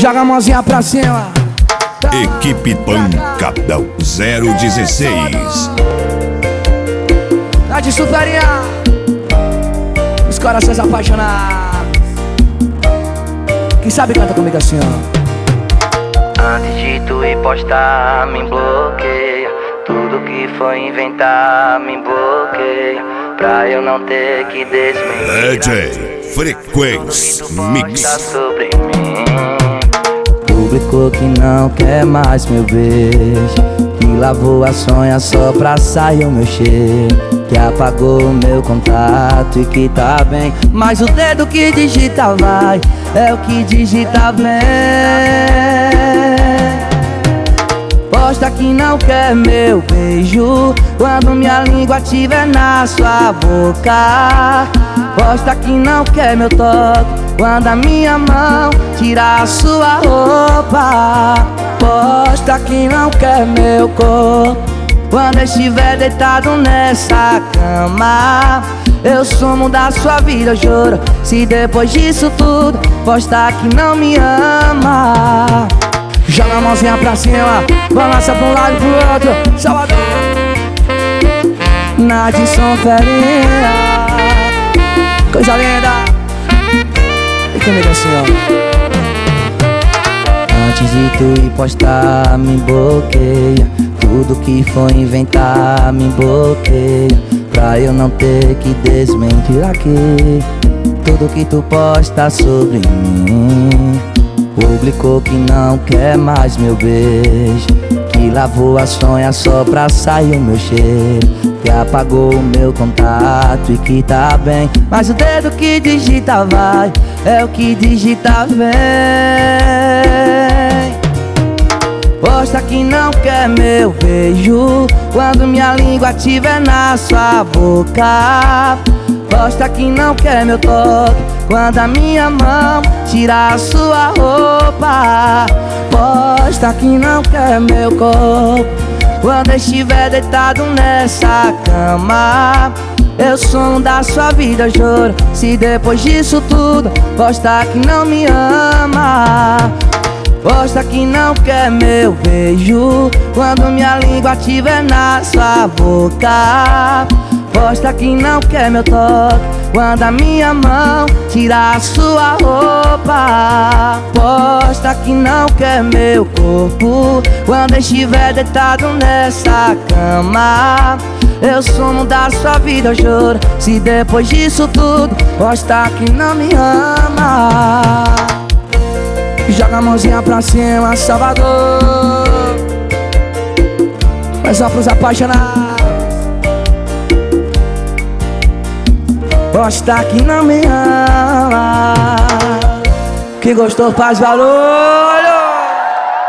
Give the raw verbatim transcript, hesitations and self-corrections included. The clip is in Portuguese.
Joga a mãozinha pra cima. Equipe Pancadão zero dezesseis. Tá de suferinha. Os corações apaixonados. Quem sabe canta comigo assim, ó. Antes de tu ir postar, me bloqueia. Tudo que foi inventar, me bloqueia. Pra eu não ter que desmentir. D J Frequência Mix. Sobre mim. Publicou que não quer mais meu beijo, que lavou a sonha só pra sair o meu cheiro, que apagou o meu contato e que tá bem, mas o dedo que digita vai, é o que digita bem. Posta que não quer meu beijo quando minha língua tiver na sua boca. Posta que não quer meu toque quando a minha mão tirar a sua roupa. Posta que não quer meu corpo quando eu estiver deitado nessa cama. Eu sumo da sua vida, eu juro. Se depois disso tudo posta que não me ama. Joga a mãozinha pra cima, balança pra um lado e pro outro. Salvador, na de São Ferinha, coisa linda. E comigo assim, ó. Antes de tu ir postar, me bloqueia. Tudo que for inventar, me bloqueia. Pra eu não ter que desmentir aqui tudo que tu posta sobre mim. Publicou que não quer mais meu beijo, que lavou a sonha só pra sair o meu cheiro, que apagou o meu contato e que tá bem, mas o dedo que digita vai, é o que digita vem. Posta que não quer meu beijo quando minha língua tiver na sua boca. Posta que não quer meu toque quando a minha mão tirar a sua roupa. Posta que não quer meu corpo quando eu estiver deitado nessa cama. Eu sou um da sua vida, eu juro. Se depois disso tudo posta que não me ama. Posta que não quer meu beijo quando minha língua tiver na sua boca. Posta que não quer meu toque quando a minha mão tirar a sua roupa. Posta que não quer meu corpo quando eu estiver deitado nessa cama. Eu sumo da sua vida, eu juro. Se depois disso tudo posta que não me ama. Joga a mãozinha pra cima, Salvador. Mas só pros apaixonados. Posta que não me ama. Quem gostou faz valor.